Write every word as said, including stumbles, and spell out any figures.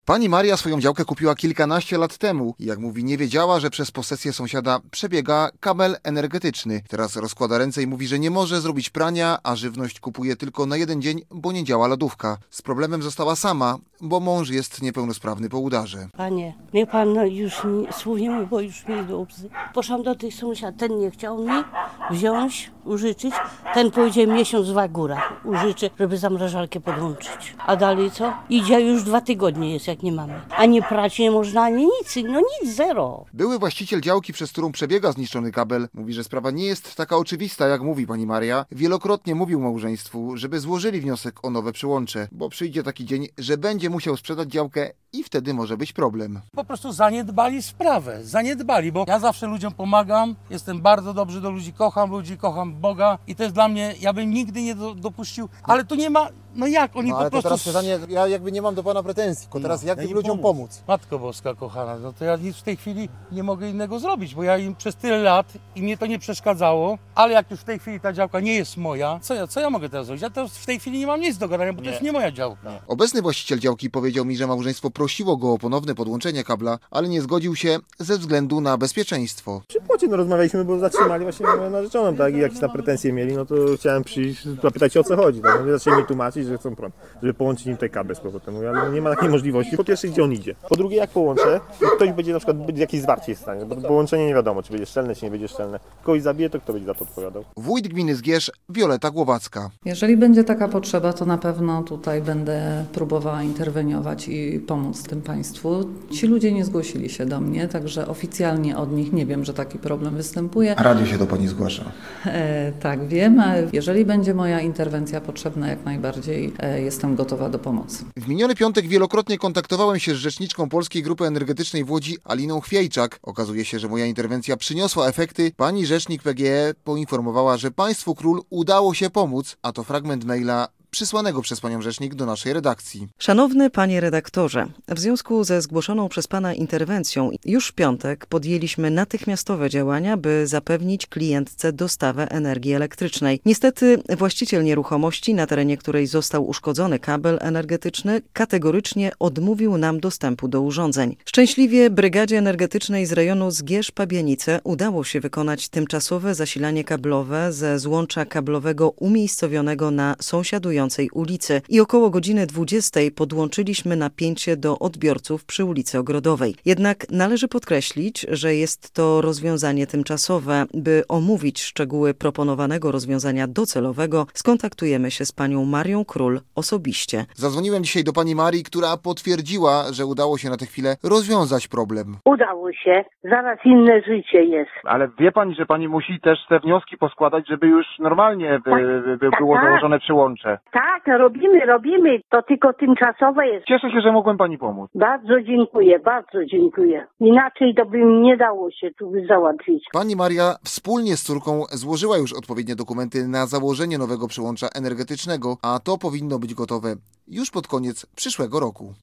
Pani Maria swoją działkę kupiła kilkanaście lat temu i jak mówi, nie wiedziała, że przez posesję sąsiada przebiega kabel energetyczny. Teraz rozkłada ręce i mówi, że nie może zrobić prania, a żywność kupuje tylko na jeden dzień, bo nie działa lodówka. Z problemem została sama, bo mąż jest niepełnosprawny po udarze. Panie, niech pan już mi, słów nie mówi, bo już mi dobrze. Poszłam do tych sąsiad, ten nie chciał mi wziąć, użyczyć, ten powiedział miesiąc w górach użyczy, żeby zamrażarkę podłączyć. A dalej co? Idzie już dwa tygodnie jest, jak nie mamy. Ani prać nie można, ani nic, no nic, zero. Były właściciel działki, przez którą przebiega zniszczony kabel, mówi, że sprawa nie jest taka oczywista, jak mówi pani Maria. Wielokrotnie mówił małżeństwu, żeby złożyli wniosek o nowe przyłącze, bo przyjdzie taki dzień, że będzie musiał sprzedać działkę i wtedy może być problem. Po prostu zaniedbali sprawę, zaniedbali, bo ja zawsze ludziom pomagam, jestem bardzo dobry do ludzi, kocham ludzi, kocham Boga i to jest dla mnie, ja bym nigdy nie do, dopuścił, ale tu nie ma, no jak, oni No, po ale prostu... to teraz pytanie, ja jakby nie mam do pana pretensji, tylko teraz jak ja tym im ludziom pomóc. pomóc? Matko Boska kochana, no to ja nic w tej chwili nie mogę innego zrobić, bo ja im przez tyle lat i mnie to nie przeszkadzało, ale jak już w tej chwili ta działka nie jest moja, co ja, co ja mogę teraz zrobić? Ja teraz w tej chwili nie mam nic do gadania, bo Nie. to jest nie moja działka. Obecny właściciel działki powiedział mi, że małżeństwo prosiło go o ponowne podłączenie kabla, ale nie zgodził się ze względu na bezpieczeństwo. Przy płocie no, rozmawialiśmy, bo zatrzymali właśnie moją narzeczoną, tak, i jakieś tam pretensje mieli, no to chciałem przyjść, zapytać się, o co chodzi, tak, no, zaczęli mi tłumaczyć, że chcą prąd, żeby połączyć im te kable z powrotem, mówię, ale nie ma takiej możliwości. Po pierwsze, gdzie on idzie, po drugie, jak połączę, ktoś będzie na przykład, będzie jakieś zwarcie w stanie, bo połączenie nie wiadomo, czy będzie szczelne, czy nie będzie szczelne, kogoś zabije, to kto będzie za to odpowiadał? Wójt gminy Zgierz, Wioleta Głowacka. Jeżeli będzie taka potrzeba, to na pewno tutaj będę próbowała interweniować i pomóc tym państwu. Ci ludzie nie zgłosili się do mnie, także oficjalnie od nich nie wiem, że taki problem występuje. Radio się do pani zgłasza. E, tak, wiem. Jeżeli będzie moja interwencja potrzebna, jak najbardziej e, jestem gotowa do pomocy. W miniony piątek wielokrotnie kontaktowałem się z rzeczniczką Polskiej Grupy Energetycznej w Łodzi, Aliną Chwiejczak. Okazuje się, że moja interwencja przyniosła efekty. Pani rzecznik P G E poinformowała, że państwu Król udało się pomóc, a to fragment maila przysłanego przez panią rzecznik do naszej redakcji. Szanowny panie redaktorze, w związku ze zgłoszoną przez pana interwencją już w piątek podjęliśmy natychmiastowe działania, by zapewnić klientce dostawę energii elektrycznej. Niestety właściciel nieruchomości, na terenie której został uszkodzony kabel energetyczny, kategorycznie odmówił nam dostępu do urządzeń. Szczęśliwie Brygadzie Energetycznej z rejonu Zgierz-Pabianice udało się wykonać tymczasowe zasilanie kablowe ze złącza kablowego umiejscowionego na sąsiadującej ulicy i około godziny dwudziestej podłączyliśmy napięcie do odbiorców przy ulicy Ogrodowej. Jednak należy podkreślić, że jest to rozwiązanie tymczasowe. By omówić szczegóły proponowanego rozwiązania docelowego, skontaktujemy się z panią Marią Król osobiście. Zadzwoniłem dzisiaj do pani Marii, która potwierdziła, że udało się na tę chwilę rozwiązać problem. Udało się, zaraz inne życie jest. Ale wie pani, że pani musi też te wnioski poskładać, żeby już normalnie by, by było tak. założone przyłącze. Tak, robimy, robimy, to tylko tymczasowe jest. Cieszę się, że mogłem pani pomóc. Bardzo dziękuję, bardzo dziękuję. Inaczej to by mi nie dało się tu załatwić. Pani Maria wspólnie z córką złożyła już odpowiednie dokumenty na założenie nowego przyłącza energetycznego, a to powinno być gotowe już pod koniec przyszłego roku.